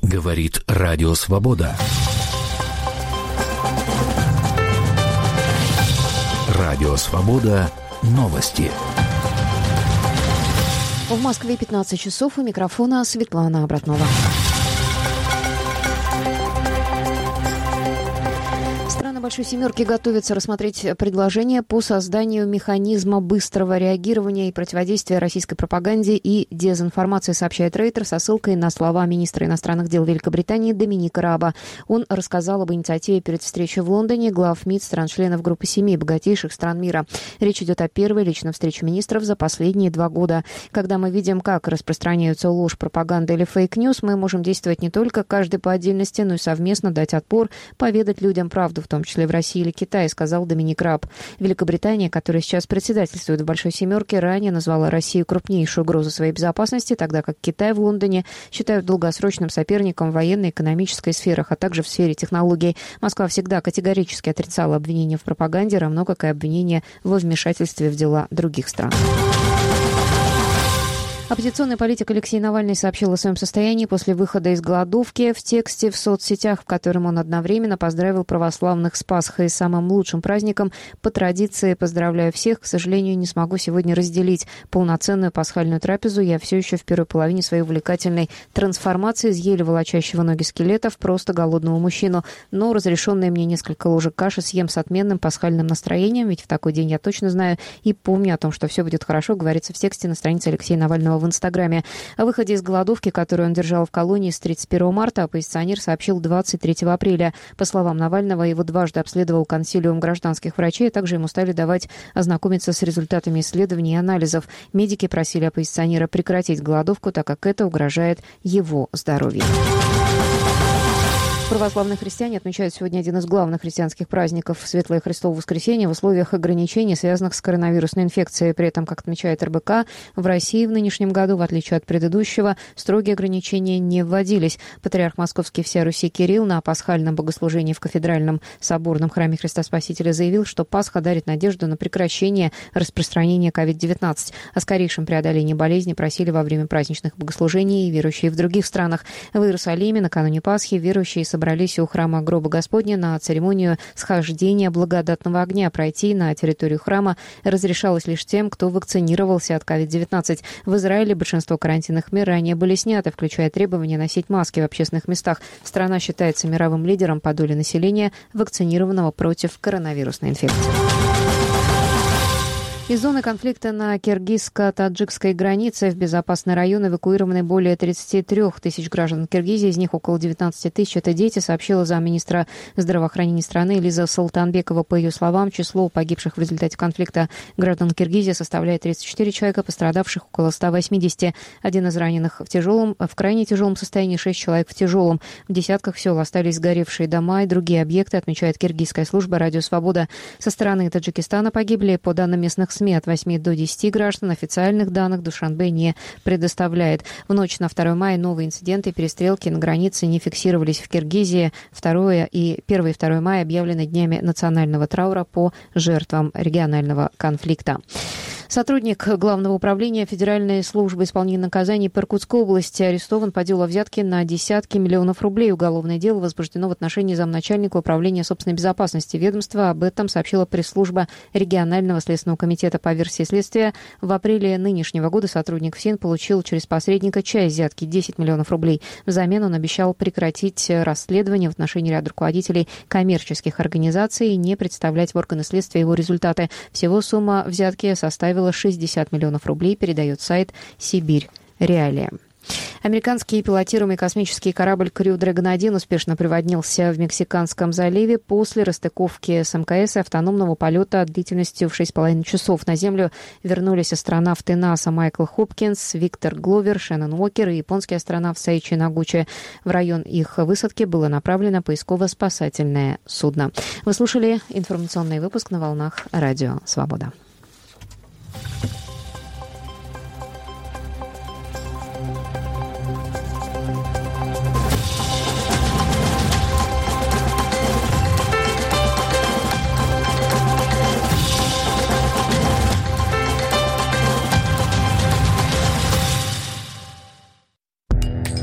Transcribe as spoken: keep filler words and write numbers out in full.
Говорит Радио Свобода. Радио Свобода. Новости. В Москве пятнадцать часов. У микрофона Светлана Обратнова. Большой семерки готовится рассмотреть предложение по созданию механизма быстрого реагирования и противодействия российской пропаганде и дезинформации, сообщает Рейтер со ссылкой на слова министра иностранных дел Великобритании Доминика Раба. Он рассказал об инициативе перед встречей в Лондоне глав МИД стран-членов группы семи богатейших стран мира. Речь идет о первой личной встрече министров за последние два года. Когда мы видим, как распространяются ложь, пропаганда или фейк-ньюс, мы можем действовать не только каждый по отдельности, но и совместно дать отпор, поведать людям правду, в том числе в России или Китае, сказал Доминик Раб. Великобритания, которая сейчас председательствует в Большой семерке, ранее назвала Россию крупнейшей угрозой своей безопасности, тогда как Китай в Лондоне считают долгосрочным соперником в военной и экономической сферах, а также в сфере технологий. Москва всегда категорически отрицала обвинения в пропаганде, равно как и обвинения во вмешательстве в дела других стран. Оппозиционный политик Алексей Навальный сообщил о своем состоянии после выхода из голодовки в тексте в соцсетях, в котором он одновременно поздравил православных с Пасхой, самым лучшим праздником. По традиции поздравляю всех. К сожалению, не смогу сегодня разделить полноценную пасхальную трапезу. Я все еще в первой половине своей увлекательной трансформации из еле волочащего ноги скелета в просто голодного мужчину. Но разрешенные мне несколько ложек каши съем с отменным пасхальным настроением, ведь в такой день я точно знаю и помню о том, что все будет хорошо, говорится в тексте на странице Алексея Навального в Инстаграме. О выходе из голодовки, которую он держал в колонии с тридцать первого марта, оппозиционер сообщил двадцать третьего апреля. По словам Навального, его дважды обследовал консилиум гражданских врачей, а также ему стали давать ознакомиться с результатами исследований и анализов. Медики просили оппозиционера прекратить голодовку, так как это угрожает его здоровью. Православные христиане отмечают сегодня один из главных христианских праздников – Светлое Христово воскресенье в условиях ограничений, связанных с коронавирусной инфекцией. При этом, как отмечает эр бэ ка, в России в нынешнем году, в отличие от предыдущего, строгие ограничения не вводились. Патриарх Московский всея Руси Кирилл на пасхальном богослужении в кафедральном соборном храме Христа Спасителя заявил, что Пасха дарит надежду на прекращение распространения ковид девятнадцать. О скорейшем преодолении болезни просили во время праздничных богослужений и верующие в других странах. В Иерусалиме накануне Пасхи верующие собрались у храма Гроба Господня на церемонию схождения благодатного огня. Пройти на территорию храма разрешалось лишь тем, кто вакцинировался от ковид девятнадцать. В Израиле большинство карантинных мер ранее были сняты, включая требование носить маски в общественных местах. Страна считается мировым лидером по доле населения, вакцинированного против коронавирусной инфекции. Из зоны конфликта на киргизско-таджикской границе в безопасный район эвакуированы более тридцать три тысяч граждан Киргизии, из них около девятнадцать тысяч – это дети, сообщила замминистра здравоохранения страны Лиза Султанбекова. По ее словам, число погибших в результате конфликта граждан Киргизии составляет тридцать четыре человека, пострадавших около ста восьмидесяти. Один из раненых в тяжелом, в крайне тяжелом состоянии, шесть человек в тяжелом. В десятках сел остались сгоревшие дома и другие объекты, отмечает киргизская служба «Радио Свобода». Со стороны Таджикистана погибли, по данным местных СМИ, от восьми до десяти граждан. Официальных данных Душанбе не предоставляет. В ночь на второе мая новые инциденты и перестрелки на границе не фиксировались в Киргизии. второе и первое и второе мая объявлены днями национального траура по жертвам регионального конфликта. Сотрудник Главного управления Федеральной службы исполнения наказаний по Иркутской области арестован по делу о взятке на десятки миллионов рублей. Уголовное дело возбуждено в отношении замначальника управления собственной безопасности ведомства. Об этом сообщила пресс-служба регионального следственного комитета. По версии следствия, в апреле нынешнего года сотрудник ФСИН получил через посредника часть взятки – десять миллионов рублей. Взамен он обещал прекратить расследование в отношении ряда руководителей коммерческих организаций и не представлять в органы следствия его результаты. Всего сумма взятки составила шестьдесят миллионов рублей, передает сайт «Сибирь Реалия». Американский пилотируемый космический корабль Crew Dragon один успешно приводнился в Мексиканском заливе после расстыковки с эм ка эс и автономного полета длительностью в шесть с половиной часов. На Землю вернулись астронавты НАСА Майкл Хопкинс, Виктор Гловер, Шеннон Уокер и японский астронавт Сайчи Нагучи. В район их высадки было направлено поисково-спасательное судно. Вы слушали информационный выпуск на волнах Радио Свобода.